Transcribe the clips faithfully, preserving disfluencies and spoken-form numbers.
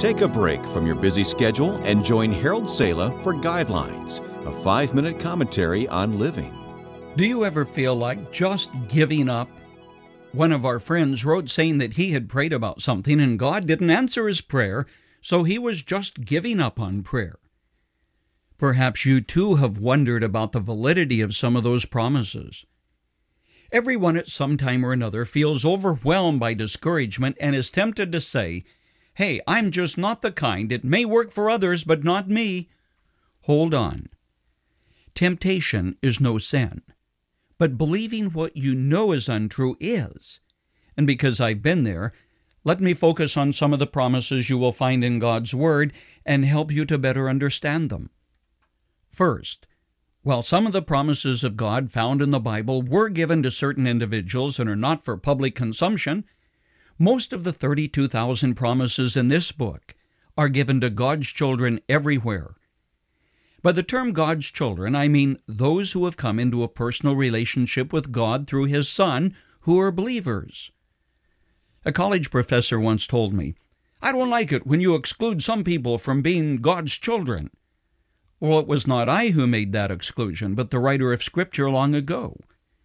Take a break from your busy schedule and join Harold Sala for Guidelines, a five-minute commentary on living. Do you ever feel like just giving up? One of our friends wrote saying that he had prayed about something and God didn't answer his prayer, so he was just giving up on prayer. Perhaps you too have wondered about the validity of some of those promises. Everyone at some time or another feels overwhelmed by discouragement and is tempted to say, "Hey, I'm just not the kind. It may work for others, but not me." Hold on. Temptation is no sin, but believing what you know is untrue is. And because I've been there, let me focus on some of the promises you will find in God's Word and help you to better understand them. First, while some of the promises of God found in the Bible were given to certain individuals and are not for public consumption, most of the thirty-two thousand promises in this book are given to God's children everywhere. By the term God's children, I mean those who have come into a personal relationship with God through His Son, who are believers. A college professor once told me, "I don't like it when you exclude some people from being God's children." Well, it was not I who made that exclusion, but the writer of Scripture long ago.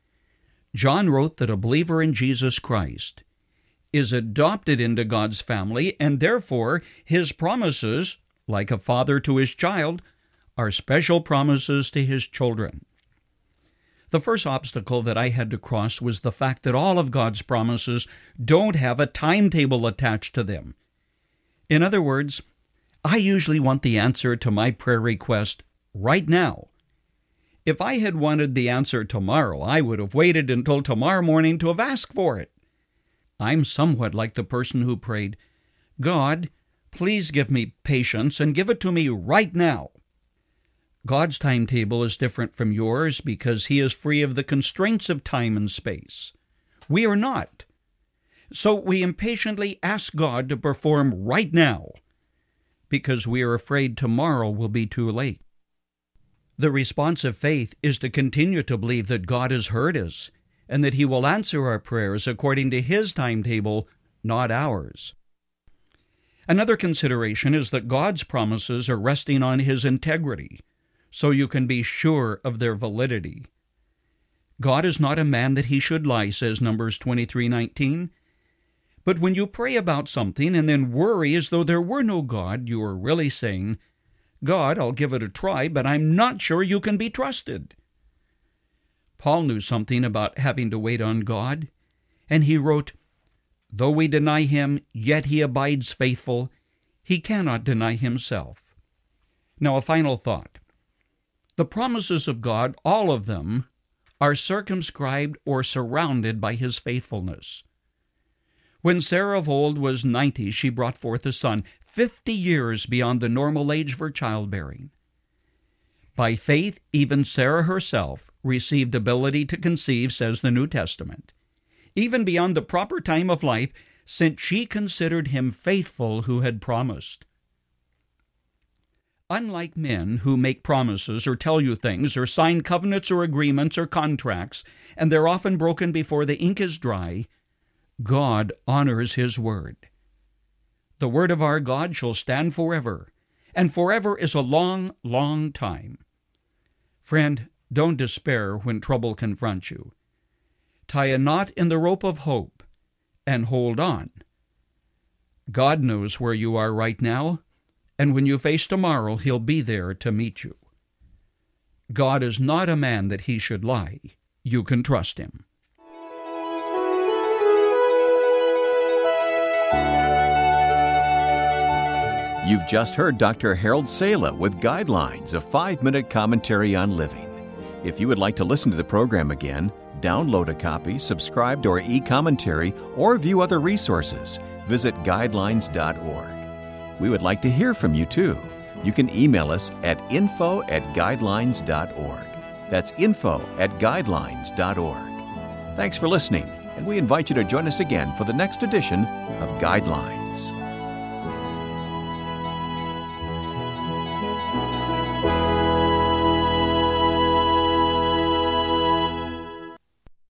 John wrote that a believer in Jesus Christ is adopted into God's family, and therefore His promises, like a father to his child, are special promises to His children. The first obstacle that I had to cross was the fact that all of God's promises don't have a timetable attached to them. In other words, I usually want the answer to my prayer request right now. If I had wanted the answer tomorrow, I would have waited until tomorrow morning to have asked for it. I'm somewhat like the person who prayed, "God, please give me patience and give it to me right now." God's timetable is different from yours because He is free of the constraints of time and space. We are not. So we impatiently ask God to perform right now because we are afraid tomorrow will be too late. The response of faith is to continue to believe that God has heard us and that He will answer our prayers according to His timetable, not ours. Another consideration is that God's promises are resting on His integrity, so you can be sure of their validity. God is not a man that He should lie, says Numbers twenty-three nineteen. But when you pray about something and then worry as though there were no God, you are really saying, "God, I'll give it a try, but I'm not sure you can be trusted." Paul knew something about having to wait on God, and he wrote, "Though we deny Him, yet He abides faithful. He cannot deny Himself." Now a final thought. The promises of God, all of them, are circumscribed or surrounded by His faithfulness. When Sarah of old was ninety, she brought forth a son, fifty years beyond the normal age for childbearing. By faith, even Sarah herself received ability to conceive, says the New Testament, even beyond the proper time of life, since she considered Him faithful who had promised. Unlike men who make promises or tell you things or sign covenants or agreements or contracts, and they're often broken before the ink is dry, God honors His word. The word of our God shall stand forever, and forever is a long, long time. Friend, don't despair when trouble confronts you. Tie a knot in the rope of hope and hold on. God knows where you are right now, and when you face tomorrow, He'll be there to meet you. God is not a man that He should lie. You can trust Him. You've just heard Doctor Harold Sala with Guidelines, a five-minute commentary on living. If you would like to listen to the program again, download a copy, subscribe to our e-commentary, or view other resources, visit guidelines dot org. We would like to hear from you, too. You can email us at info at guidelines dot org. That's info at guidelines dot org. Thanks for listening, and we invite you to join us again for the next edition of Guidelines.